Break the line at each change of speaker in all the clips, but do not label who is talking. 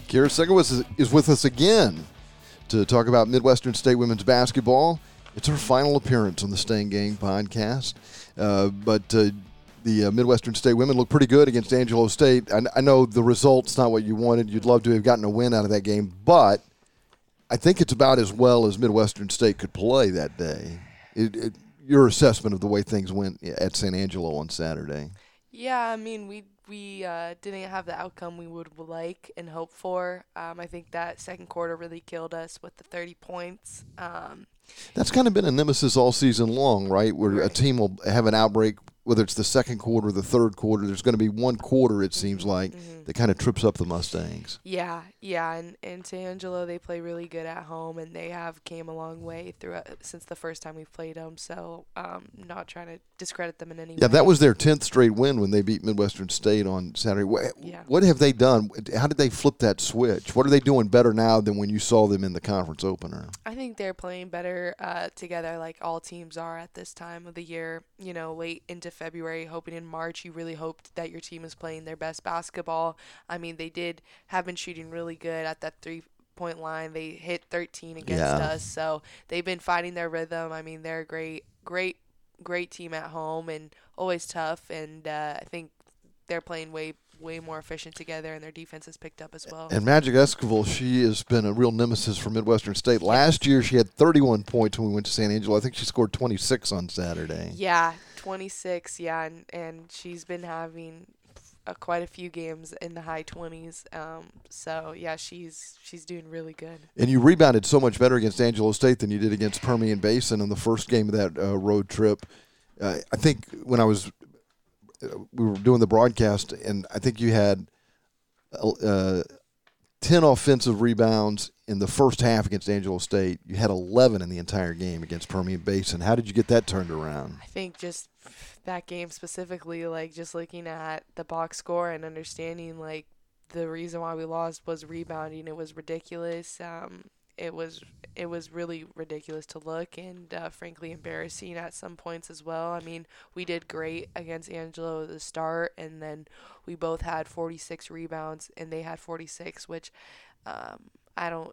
Kira Segowitz is with us again to talk about Midwestern State women's basketball. It's her final appearance on the Staying Gang podcast. But the Midwestern State women look pretty good against Angelo State. I know the result's not what you wanted. You'd love to have gotten a win out of that game. But I think it's about as well as Midwestern State could play that day. Your assessment of the way things went at San Angelo on Saturday.
Yeah, I mean, we didn't have the outcome we would like and hope for. I think that second quarter really killed us with the 30 points.
That's kind of been a nemesis all season long, right? Where a team will have an outbreak, whether it's the second quarter or the third quarter. There's going to be one quarter, it seems like, that kind of trips up the Mustangs.
Yeah, and San Angelo, they play really good at home, and they have came a long way since the first time we've played them. So, not trying to discredit them in any way.
Yeah, that was their 10th straight win when they beat Midwestern State on Saturday. What have they done? How did they flip that switch? What are they doing better now than when you saw them in the conference opener?
I think they're playing better together, like all teams are at this time of the year. You know, late into February, hoping in March, you really hoped that your team is playing their best basketball. I mean, they have been shooting really good at that 3-point line. They hit 13 against us, so they've been finding their rhythm. I mean, they're a great team at home and always tough, and I think they're playing way more efficient together, and their defense has picked up as well.
And Magic Esquivel, she has been a real nemesis for Midwestern State. Last year, she had 31 points when we went to San Angelo. I think she scored 26 on Saturday.
Yeah, 26, yeah, and she's been having quite a few games in the high 20s. So, yeah, she's doing really good. And
you rebounded so much better against Angelo State than you did against Permian Basin in the first game of that road trip. I think when we were doing the broadcast, and I think you had 10 offensive rebounds in the first half against Angelo State. You had 11 in the entire game against Permian Basin. How did you get that turned around?
I think just that game specifically, like just looking at the box score and understanding like the reason why we lost was rebounding. It was ridiculous. It was really ridiculous to look and frankly embarrassing at some points as well. I mean, we did great against Angelo at the start, and then we both had 46 rebounds and they had 46, which I don't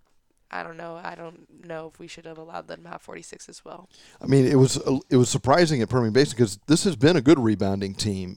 know if we should have allowed them to have 46 as well.
I mean, it was surprising at Permian Basin because this has been a good rebounding team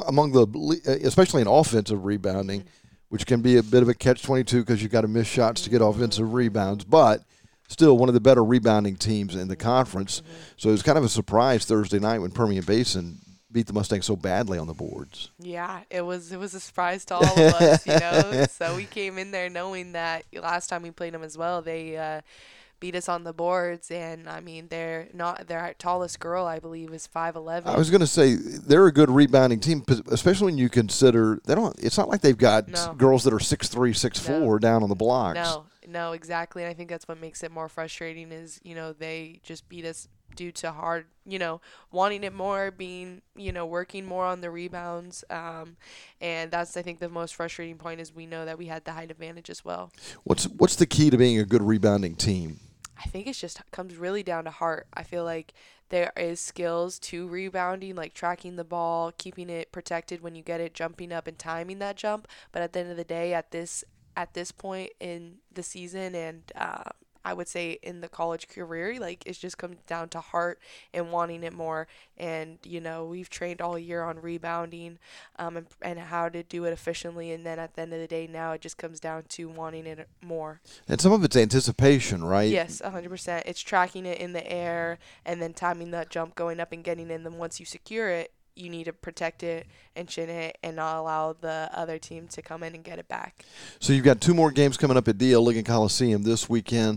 especially in offensive rebounding, which can be a bit of a catch-22 because you've got to miss shots to get offensive rebounds, but still one of the better rebounding teams in the conference. So it was kind of a surprise Thursday night when Permian Basin beat the Mustangs so badly on the boards.
Yeah, it was a surprise to all of us, you know. So we came in there knowing that last time we played them as well, they beat us on the boards, and I mean their tallest girl, I believe, is 5'11".
I was going to say they're a good rebounding team, especially when you consider it's not like they've got girls that are 6'3", 6'4" down on the blocks.
No, exactly. And I think that's what makes it more frustrating is, you know, they just beat us due to hard, you know, wanting it more, being, you know, working more on the rebounds. And that's, I think, the most frustrating point is we know that we had the height advantage as well.
What's the key to being a good rebounding team?
I think it just comes really down to heart. I feel like there is skills to rebounding, like tracking the ball, keeping it protected when you get it, jumping up and timing that jump. But at the end of the day, at this point in the season and I would say in the college career, like it just comes down to heart and wanting it more. And, you know, we've trained all year on rebounding and how to do it efficiently. And then at the end of the day, now it just comes down to wanting it more.
And some of it's anticipation, right?
Yes, 100%. It's tracking it in the air and then timing that jump going up and getting in. Then once you secure it, you need to protect it and chin it and not allow the other team to come in and get it back.
So you've got 2 more games coming up at DL Ligon Coliseum this weekend.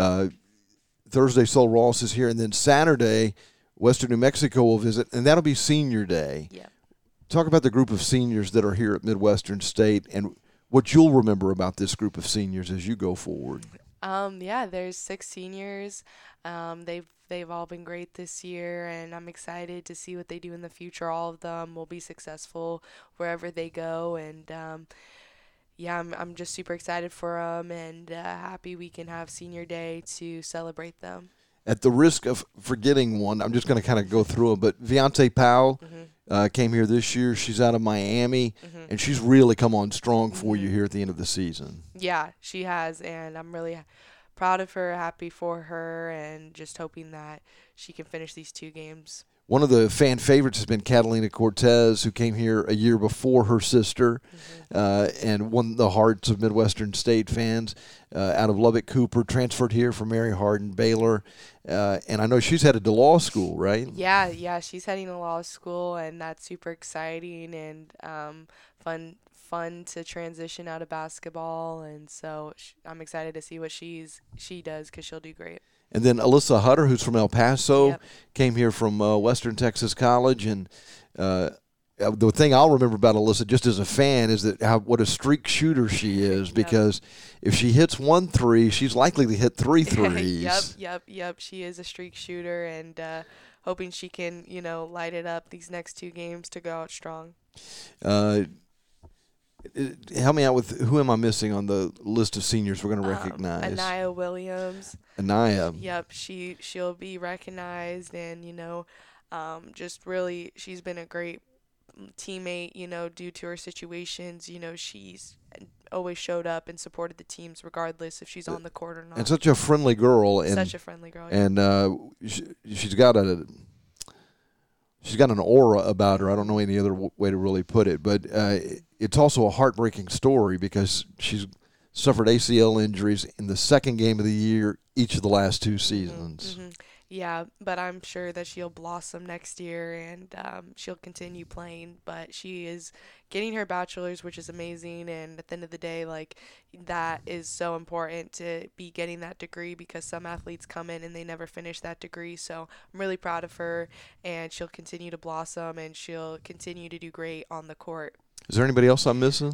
Thursday, Sul Ross is here, and then Saturday, Western New Mexico will visit, and that'll be Senior Day.
Yeah.
Talk about the group of seniors that are here at Midwestern State and what you'll remember about this group of seniors as you go forward.
Yeah, there's 6 seniors. They've all been great this year, and I'm excited to see what they do in the future. All of them will be successful wherever they go, and I'm just super excited for them and happy we can have Senior Day to celebrate them.
At the risk of forgetting one, I'm just going to kind of go through them, but Viante Powell came here this year. She's out of Miami, and she's really come on strong for you here at the end of the season.
Yeah, she has, and I'm really proud of her, happy for her, and just hoping that she can finish these 2 games.
One of the fan favorites has been Catalina Cortez, who came here a year before her sister and won the hearts of Midwestern State fans. Out of Lubbock Cooper, transferred here from Mary Hardin Baylor. And I know she's headed to law school, right?
Yeah, she's heading to law school, and that's super exciting and fun to transition out of basketball. And so I'm excited to see what she does because she'll do great.
And then Alyssa Hutter, who's from El Paso, came here from Western Texas College. And the thing I'll remember about Alyssa, just as a fan, is that what a streak shooter she is. Because if she hits 1 3, she's likely to hit 3 threes.
Yep. She is a streak shooter, and hoping she can, light it up these next 2 games to go out strong.
Help me out with who am I missing on the list of seniors we're going to recognize?
Anaya Williams.
Anaya.
Yep, she'll be recognized, and just really she's been a great teammate. Due to her situations, she's always showed up and supported the teams regardless if she's on the court or not.
And such a friendly girl.
Such a friendly girl.
And she's got an aura about her. I don't know any other way to really put it, but it's also a heartbreaking story because she's suffered ACL injuries in the second game of the year each of the last 2 seasons.
Yeah, but I'm sure that she'll blossom next year, and she'll continue playing. But she is getting her bachelor's, which is amazing. And at the end of the day, that is so important to be getting that degree, because some athletes come in and they never finish that degree. So I'm really proud of her, and she'll continue to blossom, and she'll continue to do great on the court.
Is there anybody else I'm missing?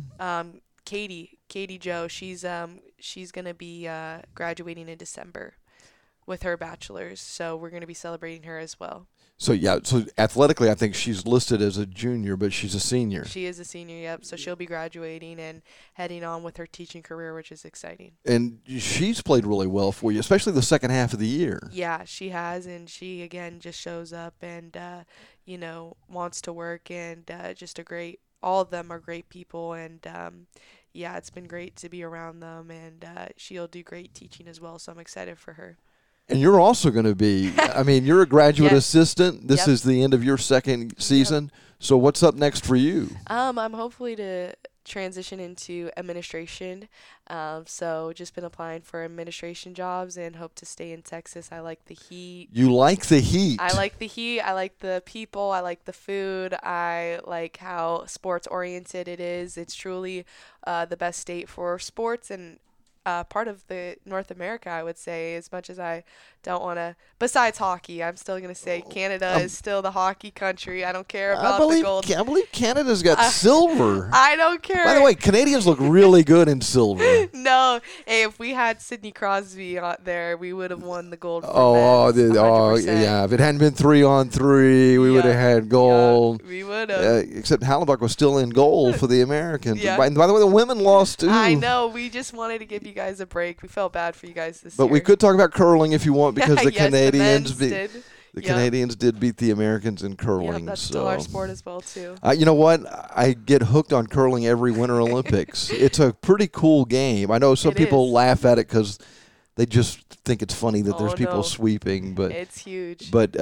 Katie Joe. She's gonna be graduating in December with her bachelor's, so we're gonna be celebrating her as well.
So athletically, I think she's listed as a junior, but she's a senior.
She is a senior, yep. So she'll be graduating and heading on with her teaching career, which is exciting.
And she's played really well for you, especially the second half of the year.
Yeah, she has, and she again just shows up and wants to work, and all of them are great people, and it's been great to be around them, and she'll do great teaching as well. So I'm excited for her.
And you're also going to be, you're a graduate assistant. This is the end of your second season. So what's up next for you?
I'm hopefully to transition into administration. So just been applying for administration jobs and hope to stay in Texas. I like the heat.
You like the heat?
I like the heat. I like the people. I like the food. I like how sports oriented it is. It's truly the best state for sports, and part of the North America, I would say, as much as I don't want to, besides hockey, I'm still going to say Canada is still the hockey country. I don't care about the gold.
I believe Canada's got silver.
I don't care.
By the way, Canadians look really good in silver.
No. Hey, if we had Sidney Crosby out there, we would have won the gold for men's,
yeah. If it hadn't been 3-on-3, we would have had gold.
Yeah, we would have.
Except Hallenbach was still in goal for the Americans. Yeah. By the way, the women lost too.
I know. We just wanted to give you guys a break. We felt bad for you guys this year.
But we could talk about curling if you want, because the
yes,
Canadians
the
Canadians did beat the Americans in curling.
Yeah, that's still our sport as well too.
You know what? I get hooked on curling every Winter Olympics. It's a pretty cool game. I know some people laugh at it because they just think it's funny that there's people sweeping, but
it's huge.
But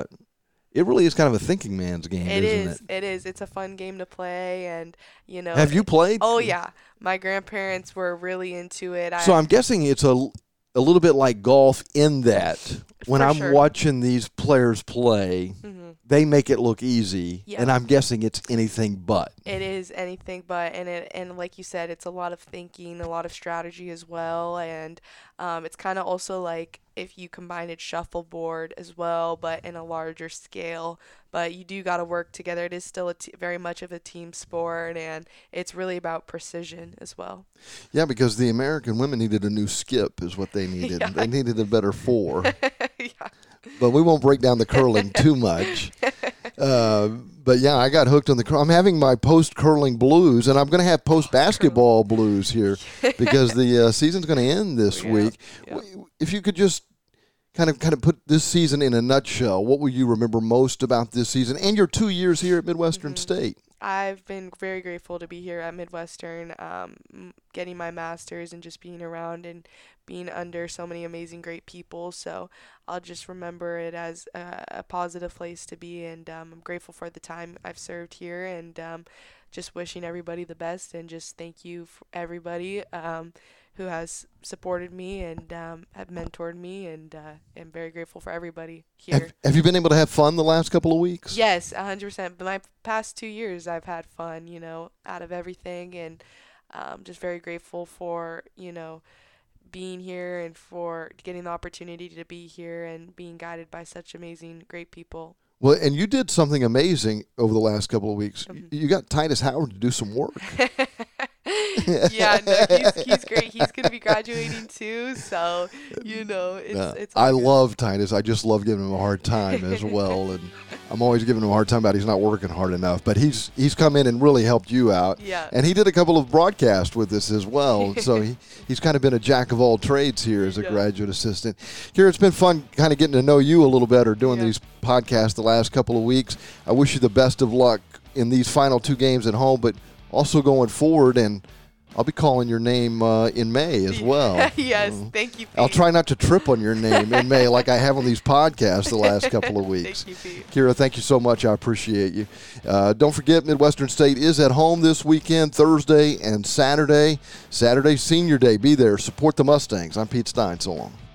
it really is kind of a thinking man's game, isn't it?
It is. It's a fun game to play, and
Have you played?
Oh yeah, my grandparents were really into it.
So I'm guessing it's a little bit like golf in that when I'm watching these players play, they make it look easy, and I'm guessing it's anything but.
It is anything but, and like you said, it's a lot of thinking, a lot of strategy as well, and it's kind of also like if you combine it shuffleboard as well, but in a larger scale. But you do got to work together. It is still very much of a team sport, and it's really about precision as well.
Yeah, because the American women needed a new skip is what they needed. Yeah. They needed a better 4.
Yeah.
But we won't break down the curling too much. But yeah, I got hooked on the curling. I'm having my post-curling blues, and I'm going to have post-basketball blues here because the season's going to end this week. Yeah. If you could just kind of put this season in a nutshell, what will you remember most about this season and your 2 years here at Midwestern State?
I've been very grateful to be here at Midwestern, getting my master's and just being around and being under so many amazing, great people. So I'll just remember it as a positive place to be, and I'm grateful for the time I've served here, and just wishing everybody the best, and just thank you for everybody who has supported me and have mentored me, and am very grateful for everybody here.
Have you been able to have fun the last couple of weeks?
Yes, 100%. But my past 2 years, I've had fun, out of everything, and just very grateful for, being here and for getting the opportunity to be here and being guided by such amazing, great people.
Well, and you did something amazing over the last couple of weeks. You got Titus Howard to do some work.
Yeah, no, he's great. He's going to be graduating too, so, it's
I
all good.
love Titus. I just love giving him a hard time as well, and I'm always giving him a hard time about he's not working hard enough, but he's come in and really helped you out.
Yeah.
And he did a couple of broadcasts with us as well, so he's kind of been a jack of all trades here as a graduate assistant. Kira, it's been fun kind of getting to know you a little better doing these podcasts the last couple of weeks. I wish you the best of luck in these final 2 games at home, but also going forward, and I'll be calling your name in May as well.
Yes, thank you, Pete.
I'll try not to trip on your name in May like I have on these podcasts the last couple of weeks.
Thank you, Pete.
Kira, thank you so much. I appreciate you. Don't forget, Midwestern State is at home this weekend, Thursday and Saturday. Saturday's Senior Day. Be there. Support the Mustangs. I'm Pete Stein. So long.